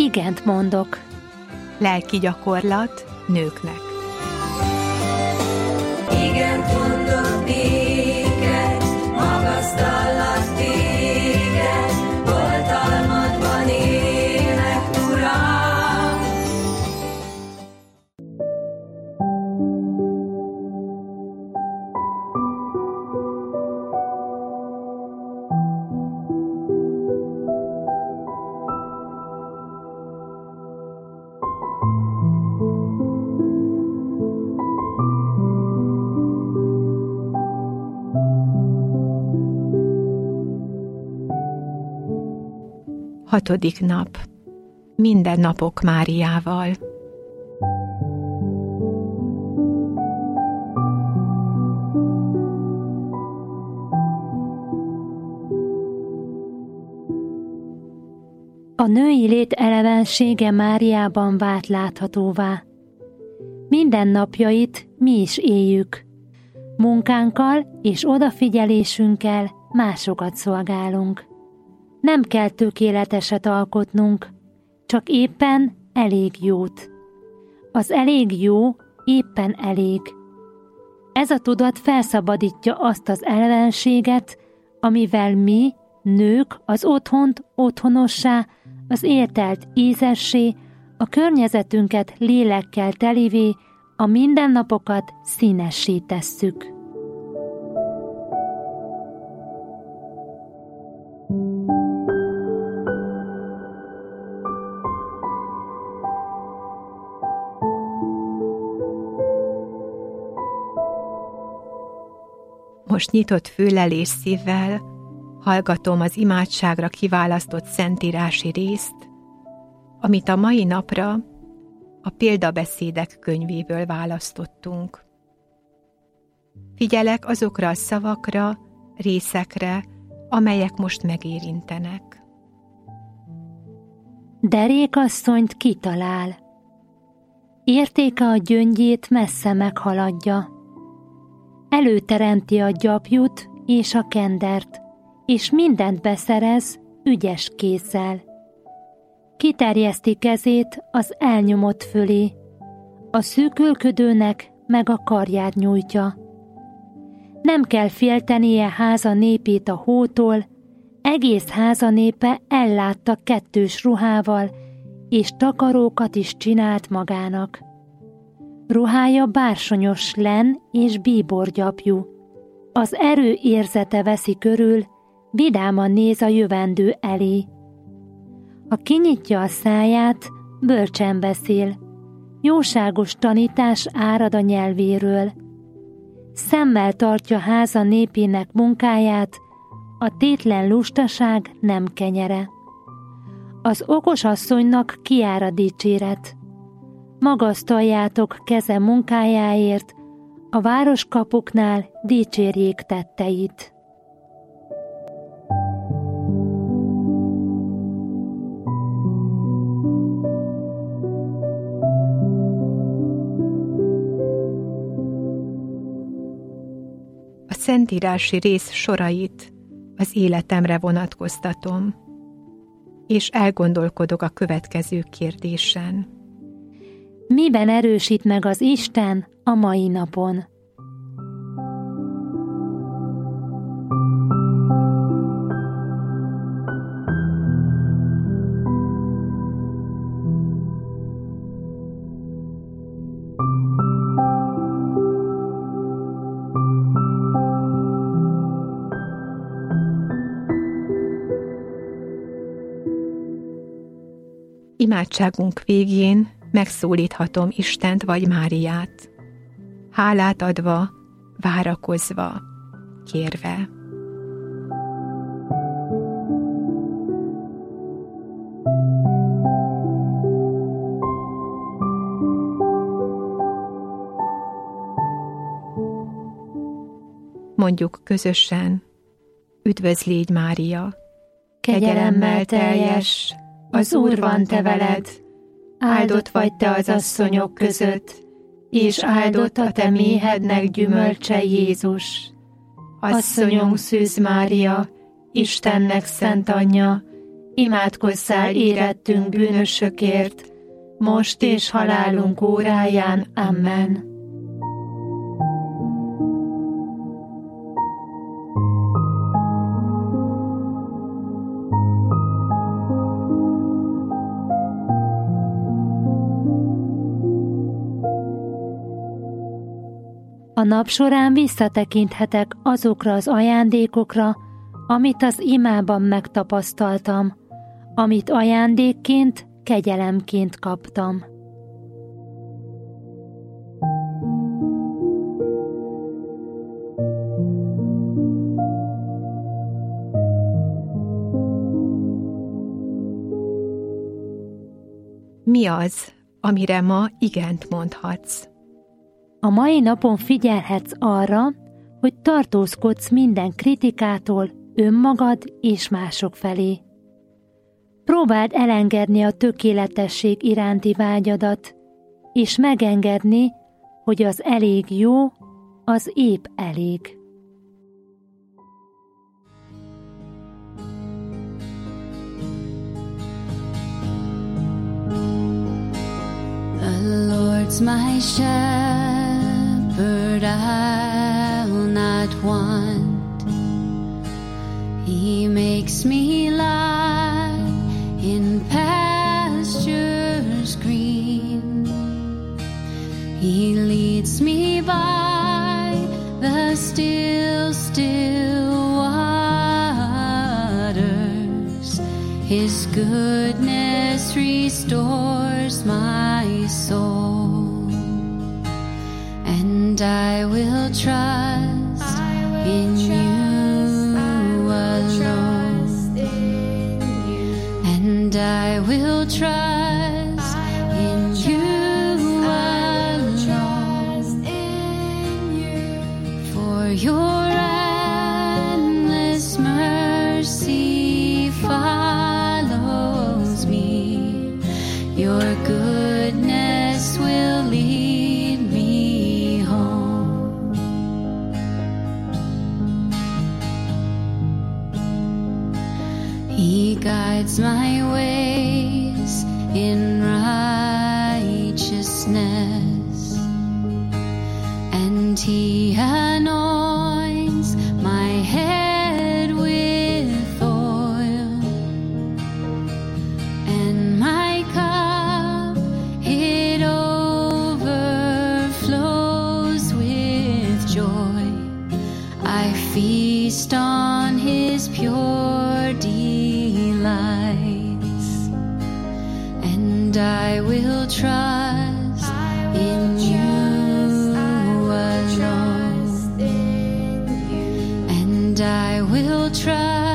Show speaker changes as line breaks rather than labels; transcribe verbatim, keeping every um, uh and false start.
igent mondok.
Lelki gyakorlat nőknek.
Igent mondok néked, magasztallak téged, oltalmadban élek, Uram.
Hatodik nap. Minden napok Máriával.
A női lét elevensége Máriában vált láthatóvá. Minden napjait mi is éljük. Munkánkkal és odafigyelésünkkel másokat szolgálunk. Nem kell tökéleteset alkotnunk, csak éppen elég jót. Az elég jó éppen elég. Ez a tudat felszabadítja azt az ellenséget, amivel mi, nők, az otthont otthonossá, az értelt ízessé, a környezetünket lélekkel telivé, a mindennapokat színessé tesszük.
Most nyitott füllel és szívvel hallgatom az imádságra kiválasztott szentírási részt, amit a mai napra a példabeszédek könyvéből választottunk. Figyelek azokra a szavakra, részekre, amelyek most megérintenek.
Derékasszonyt kitalál. Értéke a gyöngyét messze meghaladja. Előteremti a gyapjút és a kendert, és mindent beszerez ügyes kézzel. Kiterjeszti kezét az elnyomott fölé, a szűkölködőnek meg a karját nyújtja. Nem kell féltenie háza népét a hótól, egész háza népe ellátta kettős ruhával, és takarókat is csinált magának. Ruhája bársonyos len és bíborgyapjú. Az erő érzete veszi körül, vidáman néz a jövendő elé. Ha kinyitja a száját, bölcsen beszél, jóságos tanítás árad a nyelvéről. Szemmel tartja háza népének munkáját, a tétlen lustaság nem kenyere. Az okos asszonynak kiárad dicséret. Magasztaljátok keze munkájáért, a városkapuknál dicsérjék tetteit.
A szentírási rész sorait az életemre vonatkoztatom, és elgondolkodok a következő kérdésen.
Miben erősít meg az Isten a mai napon?
Imádságunk végén megszólíthatom Istent vagy Máriát, hálát adva, várakozva, kérve. Mondjuk közösen, üdvözl légy Mária,
kegyelemmel teljes, az Úr van te veled, áldott vagy te az asszonyok között, és áldott a te méhednek gyümölcse Jézus. Asszonyunk Szűz Mária, Istennek szent anyja, imádkozzál érettünk bűnösökért, most és halálunk óráján. Amen. A nap során visszatekinthetek azokra az ajándékokra, amit az imában megtapasztaltam, amit ajándékként, kegyelemként kaptam.
Mi az, amire ma igent mondhatsz?
A mai napon figyelhetsz arra, hogy tartózkodsz minden kritikától önmagad és mások felé. Próbáld elengedni a tökéletesség iránti vágyadat, és megengedni, hogy az elég jó, az épp elég.
The Lord's my shepherd, I'll not want. He makes me lie in pastures green. He leads me by the still, still waters. His goodness restores my soul, and I will trust I will in trust, you alone, in you. And I will trust I will in trust, you alone, trust in you. For your endless mercy follows me, your goodness will lead me home. He guides my ways in righteousness, and He anoints my head with oil, and my cup it overflows with joy. I feast on His pure delights, and I will trust in you alone, and I will trust